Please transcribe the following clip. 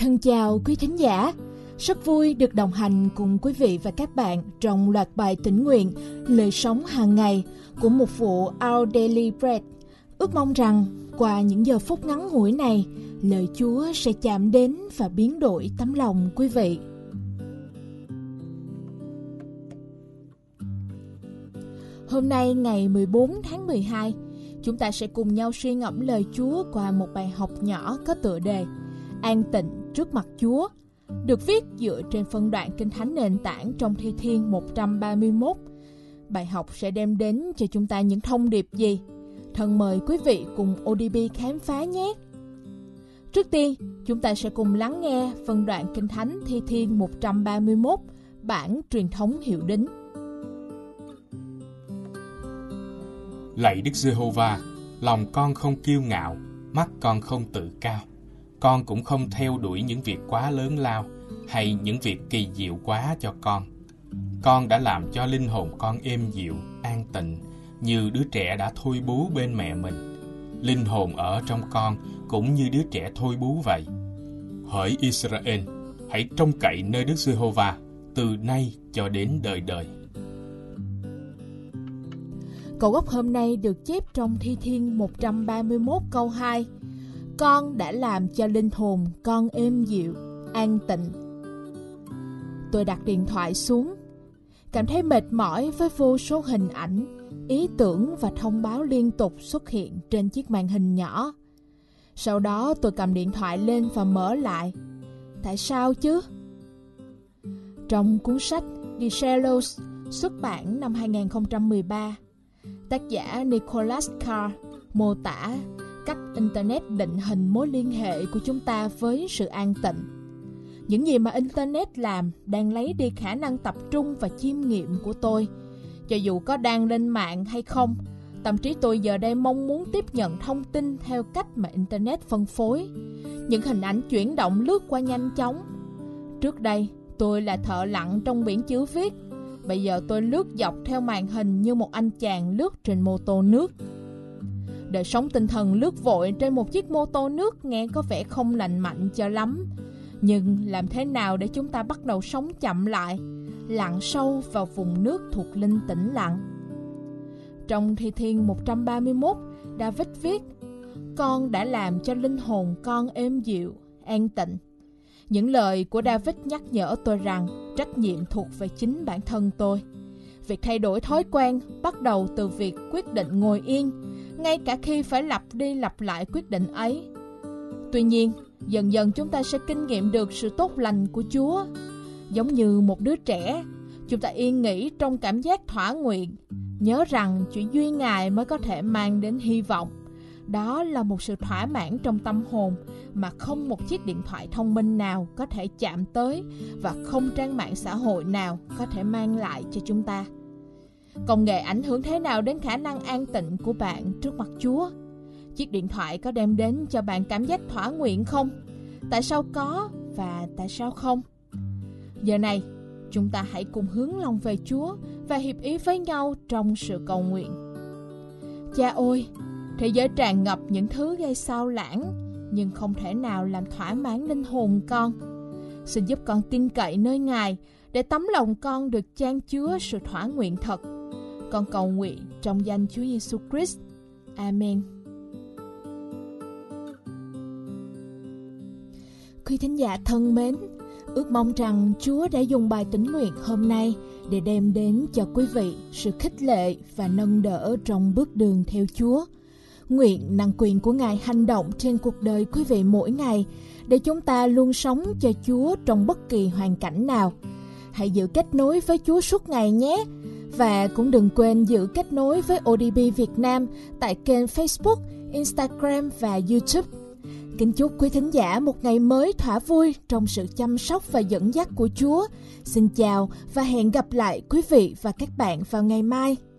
Thân chào quý thính giả, rất vui được đồng hành cùng quý vị và các bạn trong loạt bài tĩnh nguyện Lời sống hàng ngày của mục vụ Our Daily Bread. Ước mong rằng qua những giờ phút ngắn ngủi này, lời Chúa sẽ chạm đến và biến đổi tấm lòng quý vị. Hôm nay ngày 14 tháng 12, chúng ta sẽ cùng nhau suy ngẫm lời Chúa qua một bài học nhỏ có tựa đề An tịnh trước mặt Chúa, được viết dựa trên phân đoạn Kinh Thánh nền tảng trong Thi Thiên 131. Bài học sẽ đem đến cho chúng ta những thông điệp gì? Thân mời quý vị cùng ODB khám phá nhé! Trước tiên, chúng ta sẽ cùng lắng nghe phân đoạn Kinh Thánh Thi Thiên 131, bản truyền thống Hiệu Đính. Lạy Đức Giê-hô-va, lòng con không kiêu ngạo, mắt con không tự cao. Con cũng không theo đuổi những việc quá lớn lao hay những việc kỳ diệu quá cho con. Con đã làm cho linh hồn con êm dịu, an tịnh, như đứa trẻ đã thôi bú bên mẹ mình. Linh hồn ở trong con cũng như đứa trẻ thôi bú vậy. Hỡi Israel, hãy trông cậy nơi Đức Giê-hô-va từ nay cho đến đời đời. Câu gốc hôm nay được chép trong Thi Thiên 131 câu 2. Con đã làm cho linh hồn con êm dịu, an tịnh. Tôi đặt điện thoại xuống, cảm thấy mệt mỏi với vô số hình ảnh, ý tưởng và thông báo liên tục xuất hiện trên chiếc màn hình nhỏ. Sau đó tôi cầm điện thoại lên và mở lại. Tại sao chứ? Trong cuốn sách The Shallows xuất bản năm 2013, tác giả Nicholas Carr mô tả cách Internet định hình mối liên hệ của chúng ta với sự an tịnh. Những gì mà Internet làm đang lấy đi khả năng tập trung và chiêm nghiệm của tôi. Cho dù có đang lên mạng hay không, tâm trí tôi giờ đây mong muốn tiếp nhận thông tin theo cách mà Internet phân phối. Những hình ảnh chuyển động lướt qua nhanh chóng. Trước đây, tôi là thợ lặn trong biển chữ viết. Bây giờ tôi lướt dọc theo màn hình như một anh chàng lướt trên mô tô nước. Đời sống tinh thần lướt vội trên một chiếc mô tô nước nghe có vẻ không lành mạnh cho lắm. Nhưng làm thế nào để chúng ta bắt đầu sống chậm lại, lặn sâu vào vùng nước thuộc linh tĩnh lặng? Trong Thi Thiên 131, David viết: Con đã làm cho linh hồn con êm dịu, an tịnh. Những lời của David nhắc nhở tôi rằng trách nhiệm thuộc về chính bản thân tôi. Việc thay đổi thói quen bắt đầu từ việc quyết định ngồi yên, ngay cả khi phải lặp đi lặp lại quyết định ấy. Tuy nhiên, dần dần chúng ta sẽ kinh nghiệm được sự tốt lành của Chúa. Giống như một đứa trẻ, chúng ta yên nghỉ trong cảm giác thỏa nguyện, nhớ rằng chỉ duy Ngài mới có thể mang đến hy vọng. Đó là một sự thỏa mãn trong tâm hồn mà không một chiếc điện thoại thông minh nào có thể chạm tới và không trang mạng xã hội nào có thể mang lại cho chúng ta. Công nghệ ảnh hưởng thế nào đến khả năng an tịnh của bạn trước mặt Chúa? Chiếc điện thoại có đem đến cho bạn cảm giác thỏa nguyện không? Tại sao có và tại sao không? Giờ này, chúng ta hãy cùng hướng lòng về Chúa và hiệp ý với nhau trong sự cầu nguyện. Cha ơi, thế giới tràn ngập những thứ gây xao lãng, nhưng không thể nào làm thỏa mãn linh hồn con. Xin giúp con tin cậy nơi Ngài, để tấm lòng con được chan chứa sự thỏa nguyện thật. Con cầu nguyện trong danh Chúa Giêsu Christ. Amen. Quý thính giả thân mến, ước mong rằng Chúa đã dùng bài tĩnh nguyện hôm nay để đem đến cho quý vị sự khích lệ và nâng đỡ trong bước đường theo Chúa. Nguyện năng quyền của Ngài hành động trên cuộc đời quý vị mỗi ngày, để chúng ta luôn sống cho Chúa trong bất kỳ hoàn cảnh nào. Hãy giữ kết nối với Chúa suốt ngày nhé. Và cũng đừng quên giữ kết nối với ODB Việt Nam tại kênh Facebook, Instagram và YouTube. Kính chúc quý thính giả một ngày mới thỏa vui trong sự chăm sóc và dẫn dắt của Chúa. Xin chào và hẹn gặp lại quý vị và các bạn vào ngày mai.